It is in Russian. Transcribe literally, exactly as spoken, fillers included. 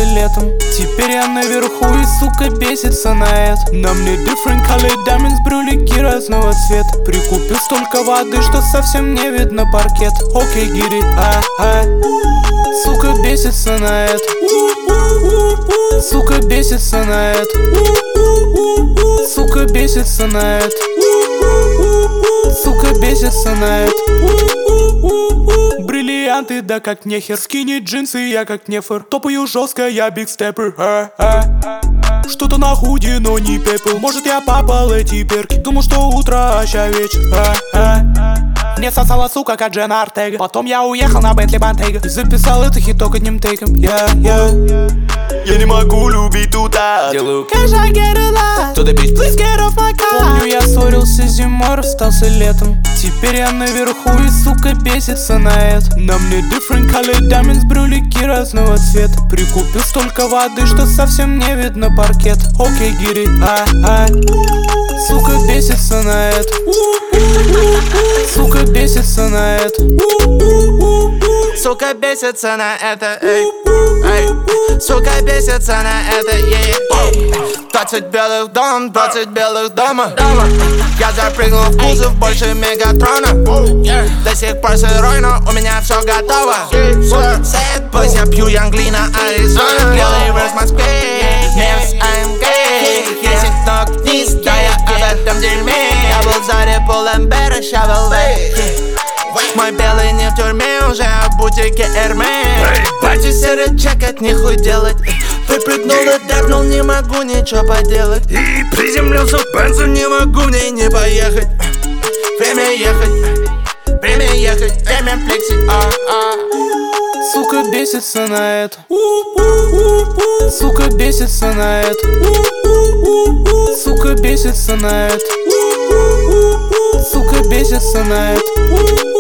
остался летом. Теперь я наверху и, сука, бесится на это. На мне different color diamonds, брюлики разного цвета. Прикупил столько воды, что совсем не видно паркет. Окей, гири, а, а. Сука, бесится на это. Сука, бесится на это. Сука, бесится на это. Сука, бесится на это. Бриллианты, да как нехер. Скини джинсы, я как нефор. Топаю жестко, я биг степпер. а, а. Что-то на худи, но не пепел. Может, я попал эти перки. Думал, что утро, а ща вечер. а, а. Мне сосала, сука, как Дженна Артега. Потом я уехал на Бентли Бантейга и записал это хит только одним тейком. Я, я Я не могу любить туда. делаю cash, I get a lot. To the beach, Please get off my car. Помню, я ссорился зимой, расстался летом. Теперь я наверху и, сука, бесится на это. На мне different color diamonds, брюлики разного цвета. Прикупил столько воды, что совсем не видно паркет. Окей, гири, а, а. Сука, бесится на это. Сука, бесится на это. Сука, бесится на это, эй, эй. Сука, бесится на это, ей. Двадцать белых дом, двадцать белых дома. Я запрыгнул в кузов больше Мегатрона. До сих пор сырой, но у меня все готово. Sad boys, я пью Янглина, Аризона. Белый верс в Москве, Мемс, I'm gay. Если ног вниз, да я об этом дерьме. Я был в заре Пулембера, ща в эл эй. Мой белый не в тюрьме, уже в бутике Эрме. Пати серый чекать, нихуй делать. Выпрыгнул и дэпнул, не могу ничего поделать. И приземлился в Бензу, Не могу в ней не поехать. Время ехать, время ехать, время флексить, а, а. Сука, бесится на это. Сука, бесится на это. Сука, бесится на это. Сука, бесится на это.